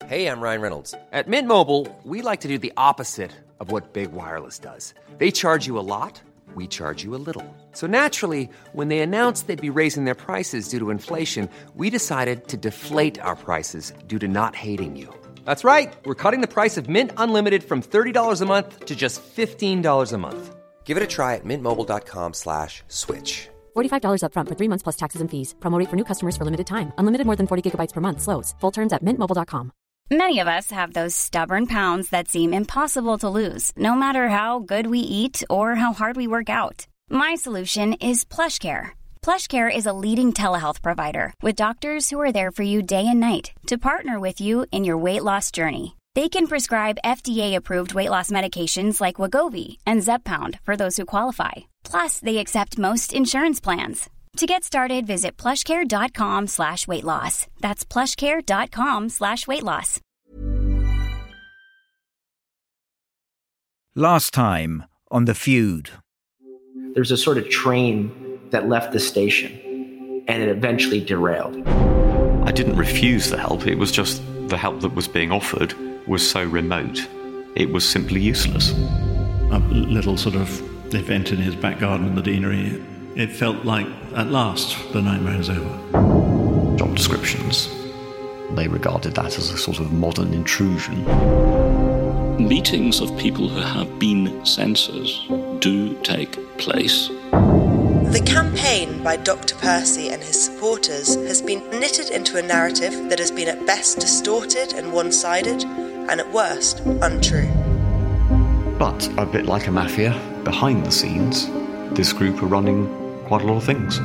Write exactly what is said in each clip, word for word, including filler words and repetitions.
Hey, I'm Ryan Reynolds. At Mint Mobile, we like to do the opposite of what Big Wireless does. They charge you a lot, we charge you a little. So naturally, when they announced they'd be raising their prices due to inflation, we decided to deflate our prices due to not hating you. That's right. We're cutting the price of Mint Unlimited from thirty dollars a month to just fifteen dollars a month. Give it a try at mintmobile.com slash switch. forty-five dollars up front for three months plus taxes and fees. Promo rate for new customers for limited time. Unlimited more than forty gigabytes per month slows. Full terms at mint mobile dot com. Many of us have those stubborn pounds that seem impossible to lose, no matter how good we eat or how hard we work out. My solution is PlushCare. PlushCare is a leading telehealth provider with doctors who are there for you day and night to partner with you in your weight loss journey. They can prescribe F D A-approved weight loss medications like Wegovy and Zepbound for those who qualify. Plus, they accept most insurance plans. To get started, visit plushcare.com slash weight loss. That's plushcare.com slash weight loss. Last time on The Feud. There's a sort of train that left the station, and it eventually derailed. I didn't refuse the help. It was just the help that was being offered was so remote. It was simply useless. A little sort of event in his back garden in the deanery. It felt like, at last, the nightmare is over. Job descriptions, they regarded that as a sort of modern intrusion. Meetings of people who have been censors do take place. The campaign by Doctor Percy and his supporters has been knitted into a narrative that has been at best distorted and one-sided, and at worst, untrue. But, a bit like a mafia, behind the scenes, this group are running quite a lot of things.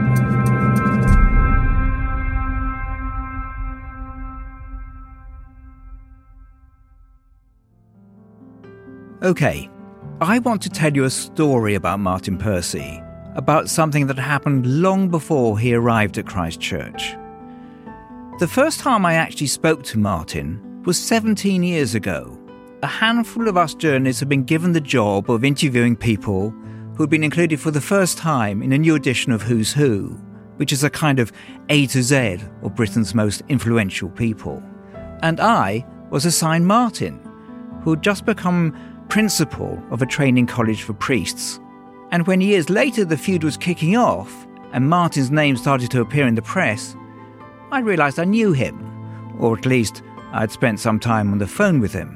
Okay, I want to tell you a story about Martin Percy, about something that happened long before he arrived at Christ Church. The first time I actually spoke to Martin was seventeen years ago. A handful of us journalists had been given the job of interviewing people who had been included for the first time in a new edition of Who's Who, which is a kind of A to Z of Britain's most influential people. And I was assigned Martin, who had just become principal of a training college for priests. And when years later the feud was kicking off and Martin's name started to appear in the press, I realised I knew him, or at least I'd spent some time on the phone with him.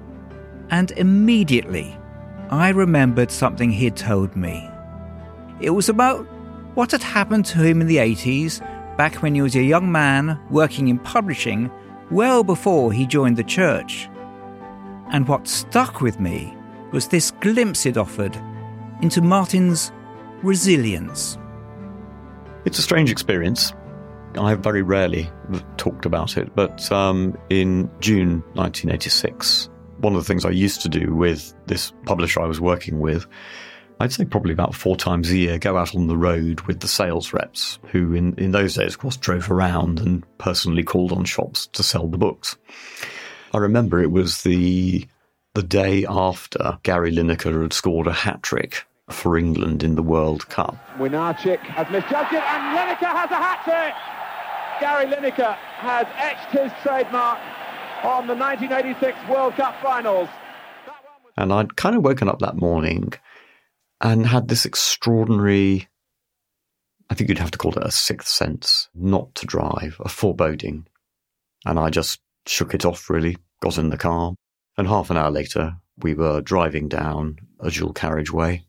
And immediately, I remembered something he'd told me. It was about what had happened to him in the eighties, back when he was a young man working in publishing, well before he joined the church. And what stuck with me was this glimpse it offered into Martin's resilience. It's a strange experience. I very rarely talked about it, but um, in June nineteen eighty-six, one of the things I used to do with this publisher I was working with, I'd say probably about four times a year, go out on the road with the sales reps, who in, in those days, of course, drove around and personally called on shops to sell the books. I remember it was the the day after Gary Lineker had scored a hat-trick for England in the World Cup. Winarczyk has misjudged it, and Lineker has a hat-trick! Gary Lineker has etched his trademark on the nineteen eighty-six World Cup finals. And I'd kind of woken up that morning and had this extraordinary, I think you'd have to call it a sixth sense, not to drive, a foreboding. And I just shook it off, really, got in the car. And half an hour later, we were driving down a dual carriageway,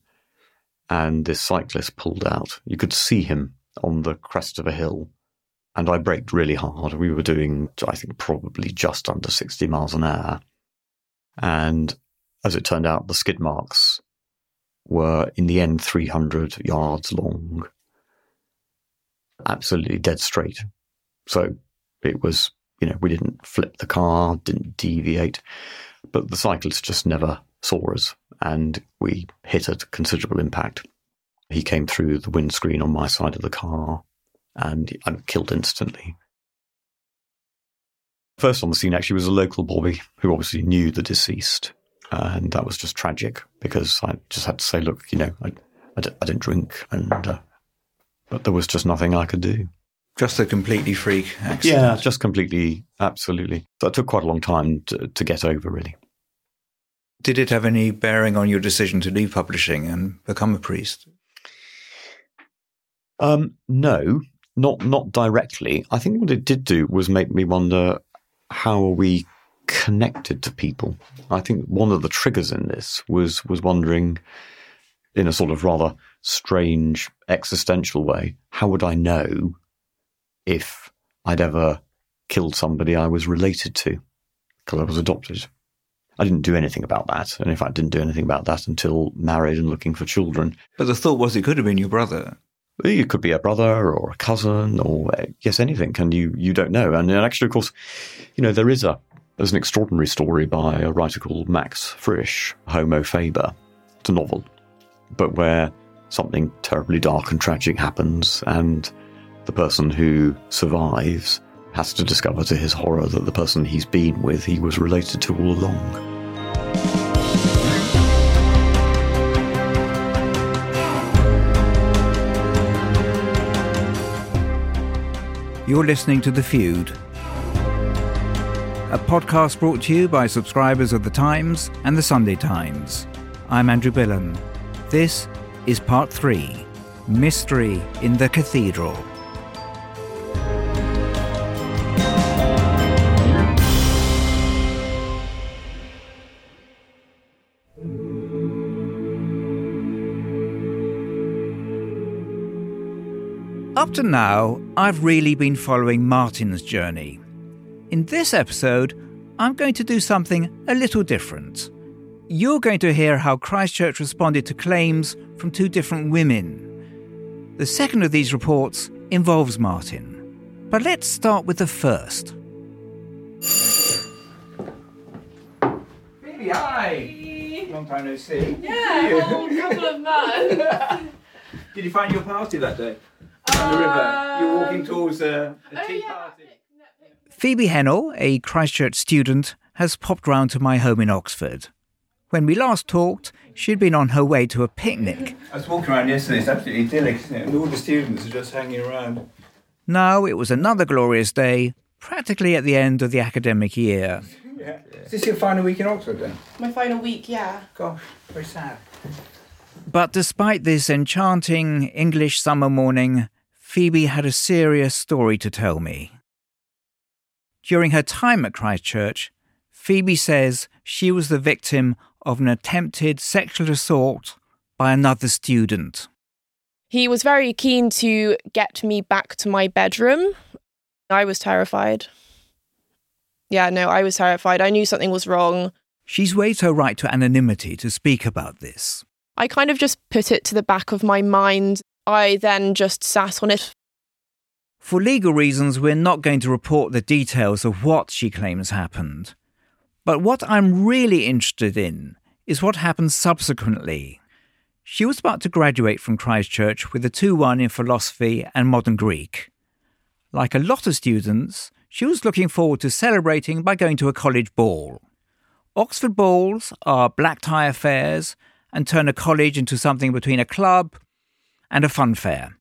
and this cyclist pulled out. You could see him on the crest of a hill. And I braked really hard. We were doing, I think, probably just under sixty miles an hour. And as it turned out, the skid marks were, in the end, three hundred yards long. Absolutely dead straight. So it was, you know, we didn't flip the car, didn't deviate. But the cyclist just never saw us, and we hit a considerable impact. He came through the windscreen on my side of the car, and I'm killed instantly. First on the scene actually was a local bobby who obviously knew the deceased, and that was just tragic because I just had to say, look, you know, I, I, I didn't drink, and uh, but there was just nothing I could do. Just a completely freak accident. Yeah, just completely, absolutely. So it took quite a long time to, to get over, really. Did it have any bearing on your decision to leave publishing and become a priest? Um, no, not not directly. I think what it did do was make me wonder, how are we connected to people? I think one of the triggers in this was was wondering, in a sort of rather strange existential way, how would I know if I'd ever killed somebody I was related to because I was adopted? I didn't do anything about that, and in fact didn't do anything about that until married and looking for children. But the thought was it could have been your brother. It could be a brother or a cousin or, yes, anything, and you, you don't know. And actually, of course, you know, there is a there's an extraordinary story by a writer called Max Frisch, Homo Faber. It's a novel, but where something terribly dark and tragic happens, and the person who survives has to discover to his horror that the person he's been with, he was related to all along. You're listening to The Feud, a podcast brought to you by subscribers of The Times and The Sunday Times. I'm Andrew Billen. This is Part three, Mystery in the Cathedral. Up to now, I've really been following Martin's journey. In this episode, I'm going to do something a little different. You're going to hear how Christchurch responded to claims from two different women. The second of these reports involves Martin. But let's start with the first. Baby, hi! Long time no see. Yeah, a whole couple of months. Did you find your party that day? On the river. You're walking towards a, a tea oh, yeah. party. Phoebe Hennell, a Christchurch student, has popped round to my home in Oxford. When we last talked, she'd been on her way to a picnic. I was walking around yesterday, it's absolutely idyllic, isn't it? And all the students are just hanging around. Now it was another glorious day, practically at the end of the academic year. Yeah. Is this your final week in Oxford then? My final week, yeah. Gosh, very sad. But despite this enchanting English summer morning, Phoebe had a serious story to tell me. During her time at Christchurch, Phoebe says she was the victim of an attempted sexual assault by another student. He was very keen to get me back to my bedroom. I was terrified. Yeah, no, I was terrified. I knew something was wrong. She's waived her right to anonymity to speak about this. I kind of just put it to the back of my mind. I then just sat on it. For legal reasons, we're not going to report the details of what she claims happened. But what I'm really interested in is what happened subsequently. She was about to graduate from Christchurch with a two one in philosophy and modern Greek. Like a lot of students, she was looking forward to celebrating by going to a college ball. Oxford balls are black tie affairs and turn a college into something between a club and a fun fair.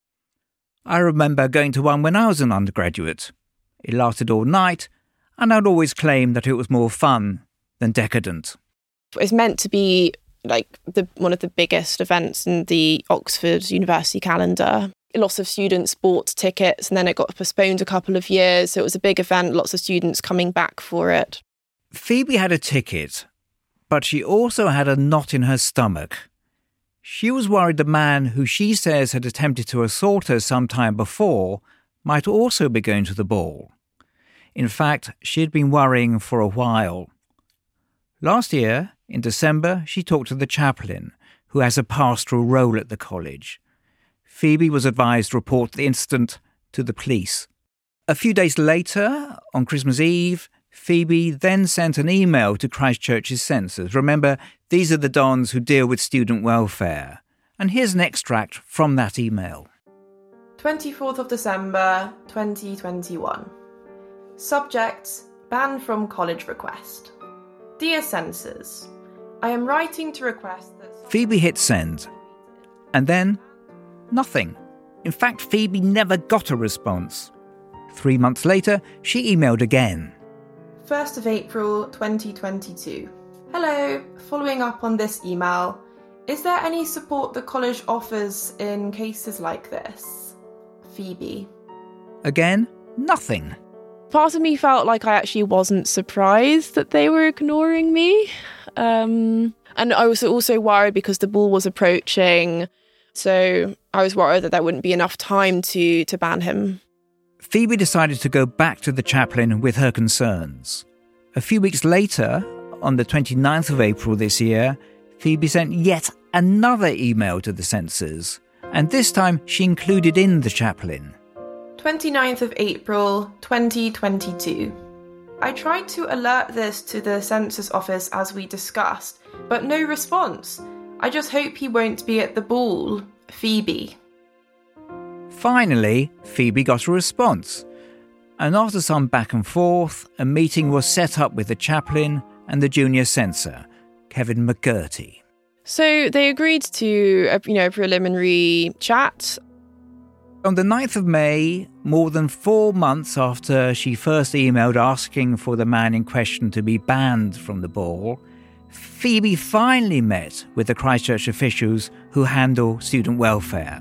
I remember going to one when I was an undergraduate. It lasted all night, and I'd always claimed that it was more fun than decadent. It's meant to be like the one of the biggest events in the Oxford University calendar. Lots of students bought tickets, and then it got postponed a couple of years. So it was a big event, lots of students coming back for it. Phoebe had a ticket, but she also had a knot in her stomach. She was worried the man who she says had attempted to assault her some time before might also be going to the ball. In fact, she had been worrying for a while. Last year, in December, she talked to the chaplain, who has a pastoral role at the college. Phoebe was advised to report the incident to the police. A few days later, on Christmas Eve, Phoebe then sent an email to Christchurch's censors. Remember, these are the dons who deal with student welfare. And here's an extract from that email. twenty-fourth of December, twenty twenty-one. Subject, ban from college request. Dear censors, I am writing to request that... Phoebe hit send. And then, nothing. In fact, Phoebe never got a response. Three months later, she emailed again. first of April twenty twenty-two. Hello, following up on this email, is there any support the college offers in cases like this? Phoebe. Again, nothing. Part of me felt like I actually wasn't surprised that they were ignoring me. Um, and I was also worried because the ball was approaching. So I was worried that there wouldn't be enough time to, to ban him. Phoebe decided to go back to the chaplain with her concerns. A few weeks later, on the twenty-ninth of April this year, Phoebe sent yet another email to the censors, and this time she included in the chaplain. twenty-ninth of April twenty twenty-two. I tried to alert this to the census office as we discussed, but no response. I just hope he won't be at the ball. Phoebe. Finally, Phoebe got a response, and after some back and forth, a meeting was set up with the chaplain and the junior censor, Kevin McGurty. So they agreed to a, you know, a preliminary chat. On the ninth of May, more than four months after she first emailed asking for the man in question to be banned from the ball, Phoebe finally met with the Christchurch officials who handle student welfare.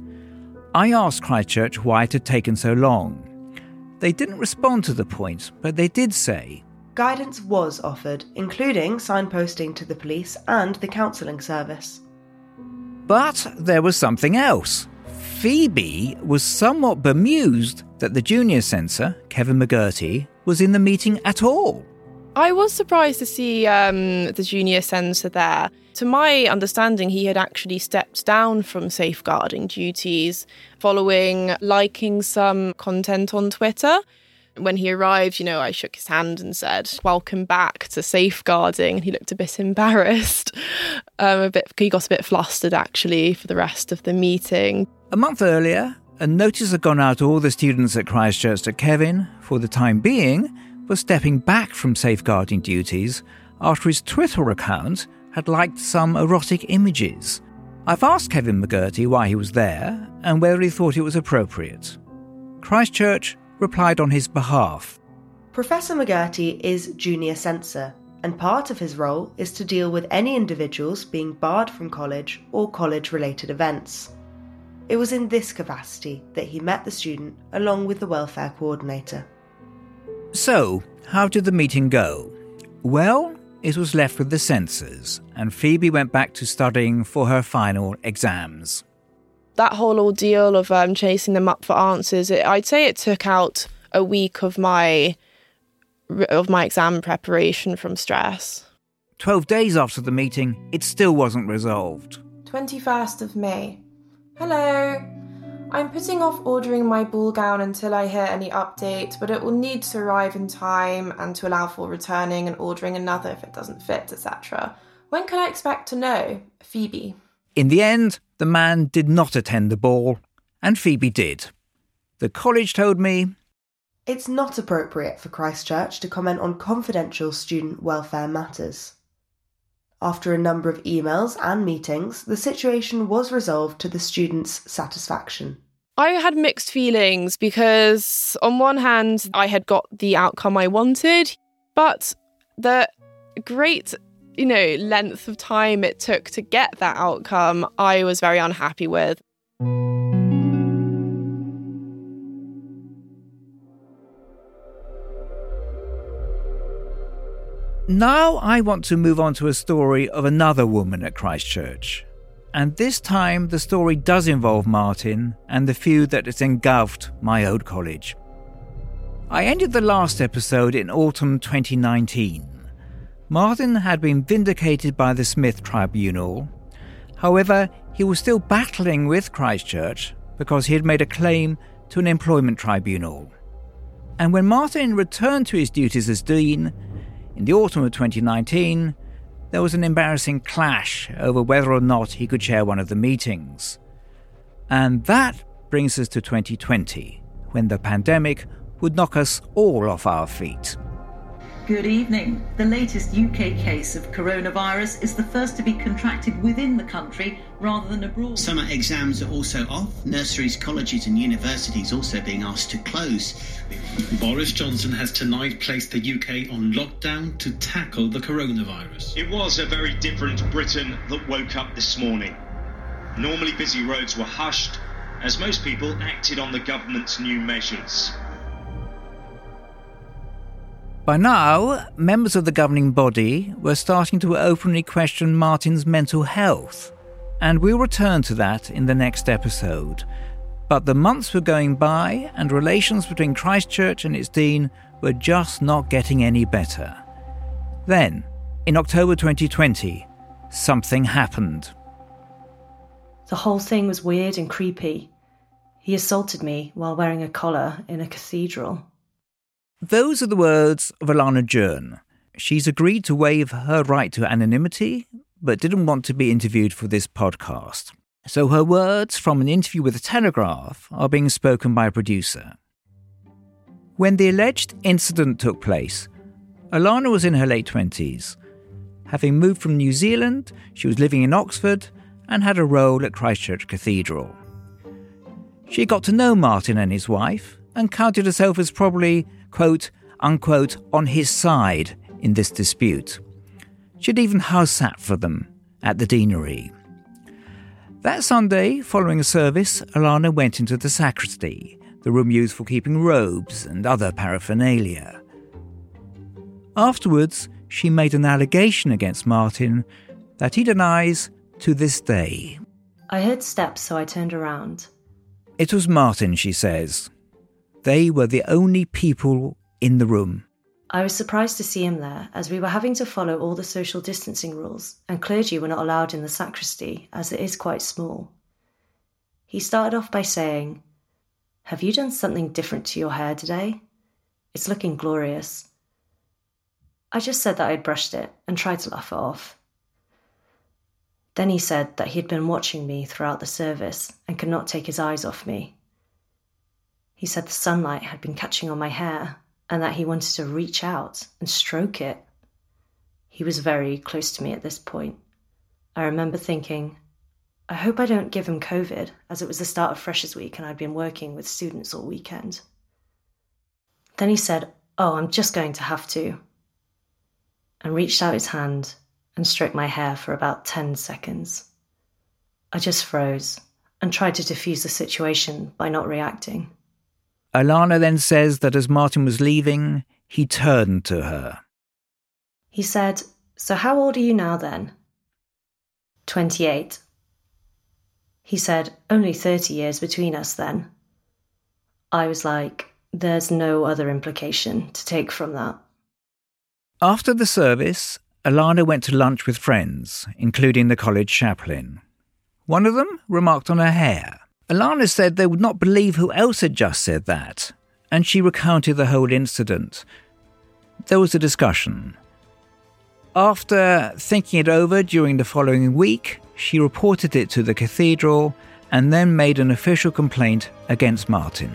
I asked Christchurch why it had taken so long. They didn't respond to the point, but they did say, guidance was offered, including signposting to the police and the counselling service. But there was something else. Phoebe was somewhat bemused that the junior censor, Kevin McGurty, was in the meeting at all. I was surprised to see um, the junior censor there. To my understanding, he had actually stepped down from safeguarding duties following liking some content on Twitter. When he arrived, you know, I shook his hand and said, welcome back to safeguarding. And he looked a bit embarrassed. Um, a bit, he got a bit flustered, actually, for the rest of the meeting. A month earlier, a notice had gone out to all the students at Christchurch that Kevin, for the time being, was stepping back from safeguarding duties after his Twitter account had liked some erotic images. I've asked Kevin McGurty why he was there and whether he thought it was appropriate. Christchurch replied on his behalf. Professor McGurty is junior censor, and part of his role is to deal with any individuals being barred from college or college-related events. It was in this capacity that he met the student along with the welfare coordinator. So, how did the meeting go? Well, it was left with the censors, and Phoebe went back to studying for her final exams. That whole ordeal of um, chasing them up for answers, it, I'd say it took out a week of my of my exam preparation from stress. Twelve days after the meeting, it still wasn't resolved. twenty-first of May. Hello. I'm putting off ordering my ball gown until I hear any update, but it will need to arrive in time and to allow for returning and ordering another if it doesn't fit, et cetera. When can I expect to know? Phoebe. In the end, the man did not attend the ball, and Phoebe did. The college told me, it's not appropriate for Christchurch to comment on confidential student welfare matters. After a number of emails and meetings, the situation was resolved to the students' satisfaction. I had mixed feelings because, on one hand, I had got the outcome I wanted, but the great, you know, length of time it took to get that outcome, I was very unhappy with. Now I want to move on to a story of another woman at Christchurch. And this time the story does involve Martin and the feud that has engulfed my old college. I ended the last episode in autumn twenty nineteen. Martin had been vindicated by the Smith Tribunal. However, he was still battling with Christchurch because he had made a claim to an employment tribunal. And when Martin returned to his duties as dean, in the autumn of twenty nineteen, there was an embarrassing clash over whether or not he could chair one of the meetings. And that brings us to twenty twenty, when the pandemic would knock us all off our feet. Good evening. The latest U K case of coronavirus is the first to be contracted within the country rather than abroad. Summer exams are also off. Nurseries, colleges and universities also being asked to close. Boris Johnson has tonight placed the U K on lockdown to tackle the coronavirus. It was a very different Britain that woke up this morning. Normally busy roads were hushed as most people acted on the government's new measures. By now, members of the governing body were starting to openly question Martin's mental health, and we'll return to that in the next episode. But the months were going by, and relations between Christ Church and its dean were just not getting any better. Then, in October twenty twenty, something happened. The whole thing was weird and creepy. He assaulted me while wearing a collar in a cathedral. Those are the words of Alana Jern. She's agreed to waive her right to anonymity, but didn't want to be interviewed for this podcast. So her words from an interview with The Telegraph are being spoken by a producer. When the alleged incident took place, Alana was in her late twenties. Having moved from New Zealand, she was living in Oxford and had a role at Christ Church Cathedral. She got to know Martin and his wife and counted herself as probably, quote, unquote, on his side in this dispute. She'd even house sat for them at the deanery. That Sunday, following a service, Alana went into the sacristy, the room used for keeping robes and other paraphernalia. Afterwards, she made an allegation against Martin that he denies to this day. I heard steps, so I turned around. It was Martin, she says. They were the only people in the room. I was surprised to see him there, as we were having to follow all the social distancing rules, and clergy were not allowed in the sacristy, as it is quite small. He started off by saying, "Have you done something different to your hair today? It's looking glorious." I just said that I'd brushed it, and tried to laugh it off. Then he said that he had been watching me throughout the service, and could not take his eyes off me. He said the sunlight had been catching on my hair, and that he wanted to reach out and stroke it. He was very close to me at this point. I remember thinking, I hope I don't give him COVID, as it was the start of Freshers Week and I'd been working with students all weekend. Then he said, "Oh, I'm just going to have to," and reached out his hand and stroked my hair for about ten seconds. I just froze and tried to diffuse the situation by not reacting. Alana then says that as Martin was leaving, he turned to her. He said, "So how old are you now then?" twenty-eight. He said, "Only thirty years between us then." I was like, there's no other implication to take from that. After the service, Alana went to lunch with friends, including the college chaplain. One of them remarked on her hair. Alana said they would not believe who else had just said that, and she recounted the whole incident. There was a discussion. After thinking it over during the following week, she reported it to the cathedral and then made an official complaint against Martin.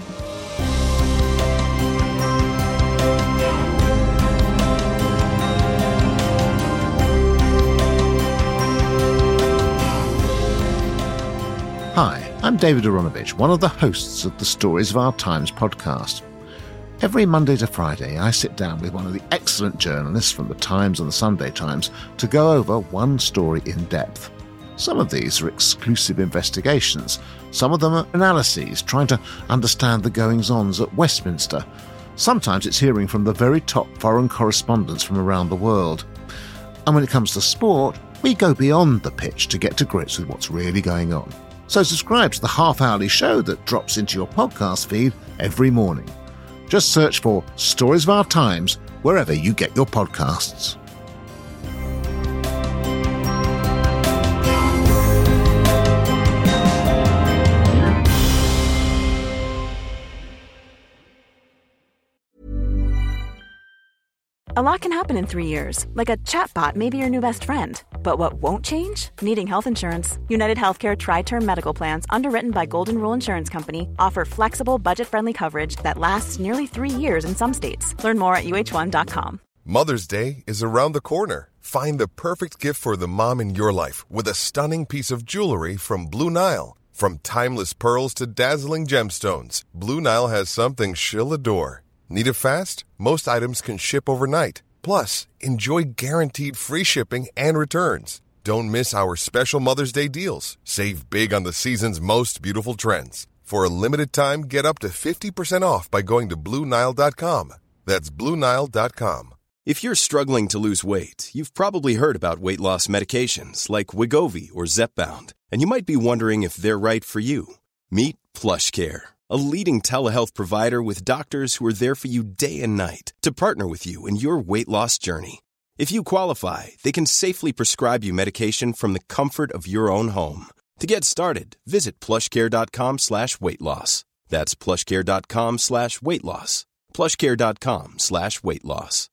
Hi, I'm David Aronovich, one of the hosts of the Stories of Our Times podcast. Every Monday to Friday, I sit down with one of the excellent journalists from the Times and the Sunday Times to go over one story in depth. Some of these are exclusive investigations. Some of them are analyses, trying to understand the goings-ons at Westminster. Sometimes it's hearing from the very top foreign correspondents from around the world. And when it comes to sport, we go beyond the pitch to get to grips with what's really going on. So subscribe to the half-hourly show that drops into your podcast feed every morning. Just search for Stories of Our Times wherever you get your podcasts. A lot can happen in three years, like a chatbot may be your new best friend. But what won't change? Needing health insurance. United Healthcare Tri-Term Medical Plans, underwritten by Golden Rule Insurance Company, offer flexible, budget-friendly coverage that lasts nearly three years in some states. Learn more at U H one dot com. Mother's Day is around the corner. Find the perfect gift for the mom in your life with a stunning piece of jewelry from Blue Nile. From timeless pearls to dazzling gemstones, Blue Nile has something she'll adore. Need it fast? Most items can ship overnight. Plus, enjoy guaranteed free shipping and returns. Don't miss our special Mother's Day deals. Save big on the season's most beautiful trends. For a limited time, get up to fifty percent off by going to Blue Nile dot com. That's Blue Nile dot com. If you're struggling to lose weight, you've probably heard about weight loss medications like Wegovy or Zepbound, and you might be wondering if they're right for you. Meet PlushCare, a leading telehealth provider with doctors who are there for you day and night to partner with you in your weight loss journey. If you qualify, they can safely prescribe you medication from the comfort of your own home. To get started, visit plushcare.com slash weight loss. That's plushcare.com slash weight loss. plushcare.com slash weight loss.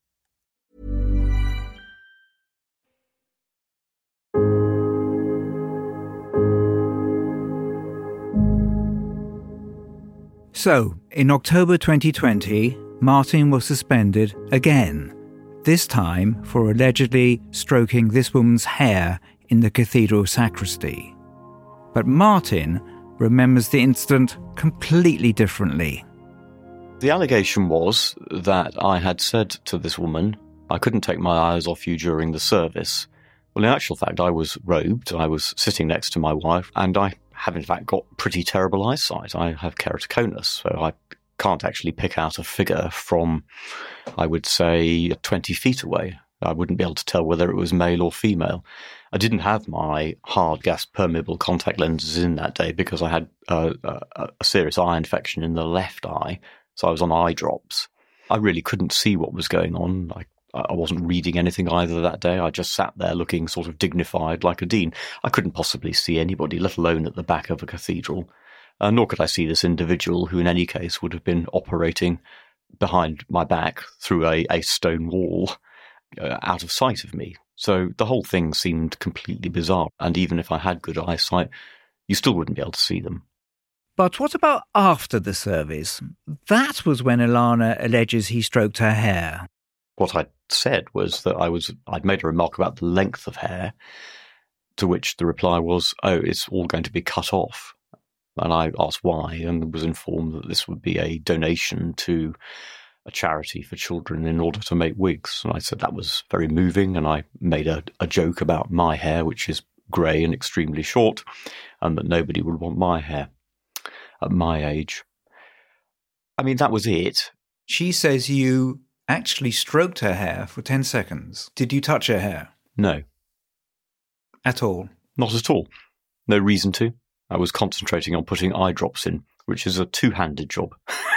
So, in October twenty twenty, Martin was suspended again, this time for allegedly stroking this woman's hair in the cathedral sacristy. But Martin remembers the incident completely differently. The allegation was that I had said to this woman, I couldn't take my eyes off you during the service. Well, in actual fact, I was robed, I was sitting next to my wife, and I have in fact got pretty terrible eyesight. I have keratoconus, so I can't actually pick out a figure from, I would say, twenty feet away. I wouldn't be able to tell whether it was male or female. I didn't have my hard gas permeable contact lenses in that day because I had a, a, a serious eye infection in the left eye, so I was on eye drops. I really couldn't see what was going on. I I wasn't reading anything either that day. I just sat there looking sort of dignified like a dean. I couldn't possibly see anybody, let alone at the back of a cathedral. Uh, nor could I see this individual who in any case would have been operating behind my back through a, a stone wall uh, out of sight of me. So the whole thing seemed completely bizarre. And even if I had good eyesight, you still wouldn't be able to see them. But what about after the service? That was when Ilana alleges he stroked her hair. What I said was that I was, I'd made a remark about the length of hair, to which the reply was, oh, it's all going to be cut off. And I asked why, and was informed that this would be a donation to a charity for children in order to make wigs. And I said that was very moving, and I made a, a joke about my hair, which is grey and extremely short, and that nobody would want my hair at my age. I mean, that was it. She says you actually stroked her hair for ten seconds. Did you touch her hair? No. At all? Not at all. No reason to. I was concentrating on putting eye drops in, which is a two-handed job.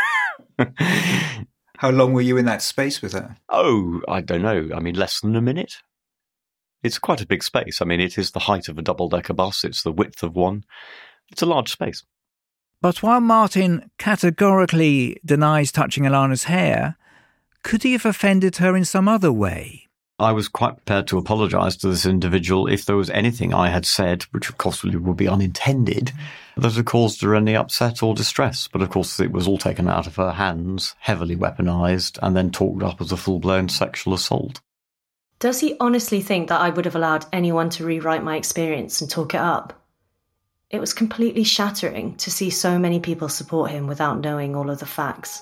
How long were you in that space with her? Oh, I don't know. I mean, less than a minute. It's quite a big space. I mean, it is the height of a double-decker bus. It's the width of one. It's a large space. But while Martin categorically denies touching Ilana's hair, could he have offended her in some other way? I was quite prepared to apologise to this individual if there was anything I had said, which of course would be unintended, that had caused her any upset or distress. But of course it was all taken out of her hands, heavily weaponised, and then talked up as a full-blown sexual assault. Does he honestly think that I would have allowed anyone to rewrite my experience and talk it up? It was completely shattering to see so many people support him without knowing all of the facts.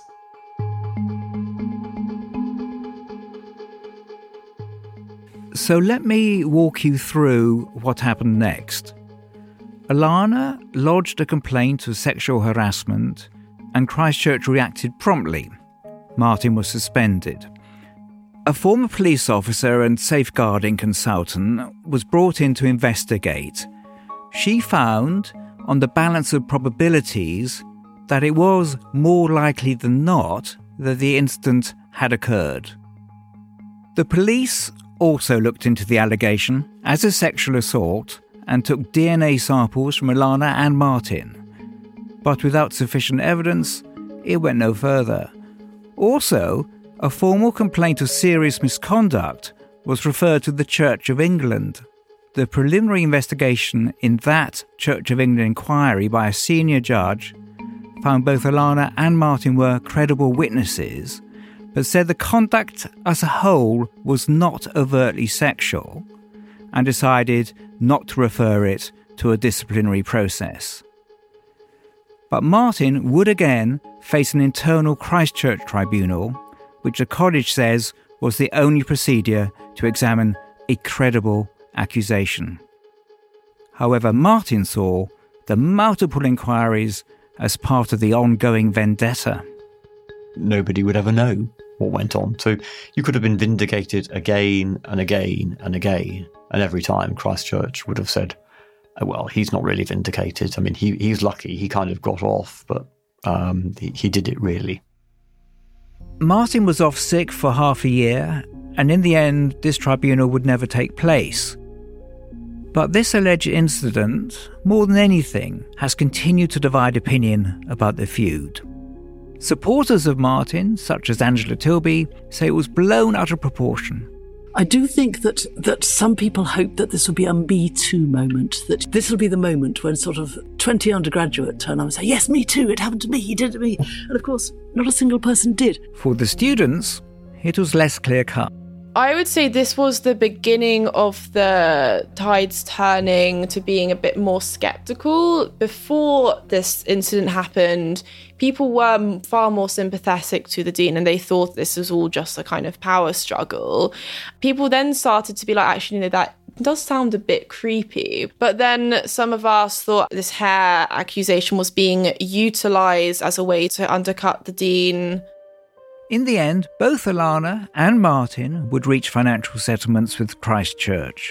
So let me walk you through what happened next. Ilana lodged a complaint of sexual harassment, and Christchurch reacted promptly. Martin was suspended. A former police officer and safeguarding consultant was brought in to investigate. She found, on the balance of probabilities, that it was more likely than not that the incident had occurred. The police also looked into the allegation as a sexual assault and took D N A samples from Ilana and Martin. But without sufficient evidence, it went no further. Also, a formal complaint of serious misconduct was referred to the Church of England. The preliminary investigation in that Church of England inquiry by a senior judge found both Alana and Martin were credible witnesses, but said the conduct as a whole was not overtly sexual, and decided not to refer it to a disciplinary process. But Martin would again face an internal Christchurch tribunal, which the college says was the only procedure to examine a credible accusation. However, Martin saw the multiple inquiries as part of the ongoing vendetta. Nobody would ever know what went on. So you could have been vindicated again and again and again, and every time Christchurch would have said, oh, well, he's not really vindicated. I mean, he he's lucky. He kind of got off, but um, he, he did it really. Martin was off sick for half a year, and in the end, this tribunal would never take place. But this alleged incident, more than anything, has continued to divide opinion about the feud. Supporters of Martin, such as Angela Tilby, say it was blown out of proportion. I do think that, that some people hope that this will be a Me Too moment, that this will be the moment when sort of twenty undergraduate turn up and say, yes, me too, it happened to me, he did it to me. And of course, not a single person did. For the students, it was less clear-cut. I would say this was the beginning of the tides turning to being a bit more sceptical. Before this incident happened, people were far more sympathetic to the dean and they thought this was all just a kind of power struggle. People then started to be like, actually, you know, that does sound a bit creepy. But then some of us thought this hair accusation was being utilised as a way to undercut the dean. In the end, both Alana and Martin would reach financial settlements with Christchurch.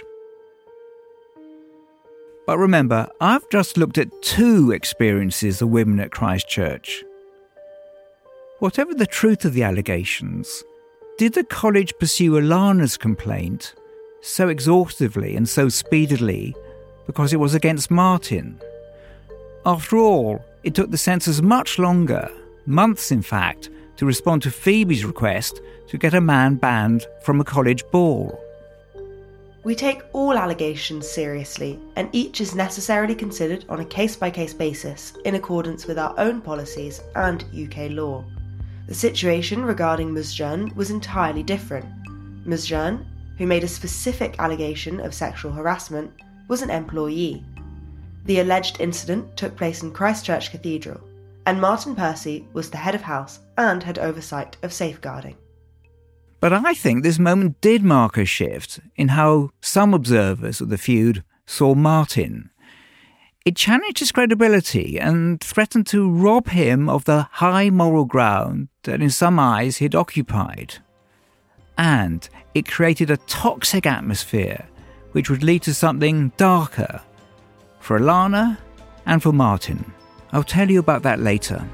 But remember, I've just looked at two experiences of women at Christchurch. Whatever the truth of the allegations, did the college pursue Alana's complaint so exhaustively and so speedily because it was against Martin? After all, it took the censors much longer, months in fact, to respond to Phoebe's request to get a man banned from a college ball. We take all allegations seriously, and each is necessarily considered on a case-by-case basis in accordance with our own policies and U K law. The situation regarding Muzjan was entirely different. Muzjan, who made a specific allegation of sexual harassment, was an employee. The alleged incident took place in Christchurch Cathedral, and Martin Percy was the head of house and had oversight of safeguarding. But I think this moment did mark a shift in how some observers of the feud saw Martin. It challenged his credibility and threatened to rob him of the high moral ground that in some eyes he'd occupied. And it created a toxic atmosphere which would lead to something darker for Alana and for Martin. I'll tell you about that later.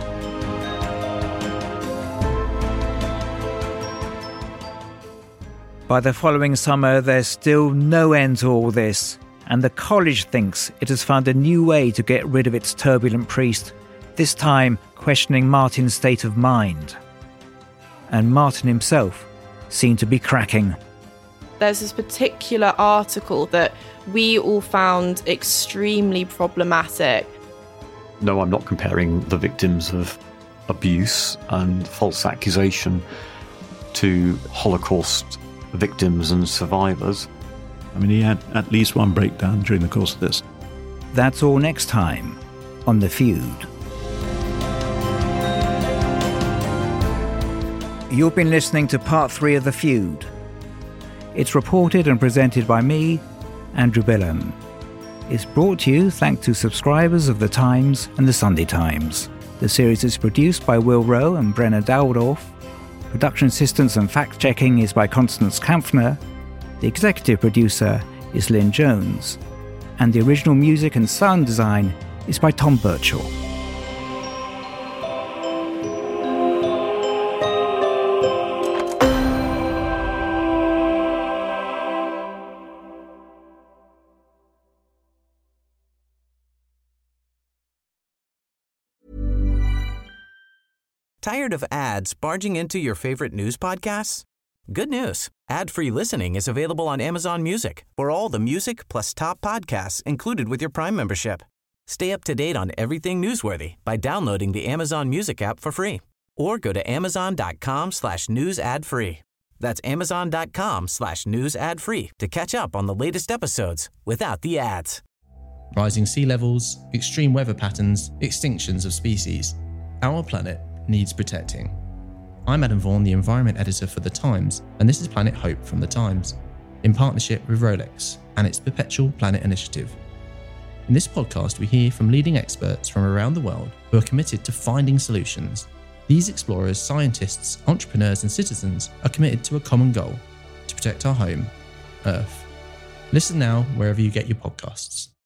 By the following summer, there's still no end to all this, and the college thinks it has found a new way to get rid of its turbulent priest, this time questioning Martin's state of mind. And Martin himself seemed to be cracking. There's this particular article that we all found extremely problematic. No, I'm not comparing the victims of abuse and false accusation to Holocaust victims and survivors. I mean, he had at least one breakdown during the course of this. That's all next time on The Feud. You've been listening to part three of The Feud. It's reported and presented by me, Andrew Billam. It's brought to you thanks to subscribers of The Times and The Sunday Times. The series is produced by Will Rowe and Brenna Dowdorf. Production assistance and fact-checking is by Constance Kampfner. The executive producer is Lynn Jones. And the original music and sound design is by Tom Birchall. Tired of ads barging into your favorite news podcasts? Good news. Ad-free listening is available on Amazon Music for all the music plus top podcasts included with your Prime membership. Stay up to date on everything newsworthy by downloading the Amazon Music app for free or go to amazon.com slash news ad free. That's amazon.com slash news ad free to catch up on the latest episodes without the ads. Rising sea levels, extreme weather patterns, extinctions of species. Our planet needs protecting. I'm Adam Vaughan, the environment editor for The Times, and this is Planet Hope from The Times, in partnership with Rolex and its Perpetual Planet Initiative. In this podcast, we hear from leading experts from around the world who are committed to finding solutions. These explorers, scientists, entrepreneurs, and citizens are committed to a common goal: to protect our home, Earth. Listen now wherever you get your podcasts.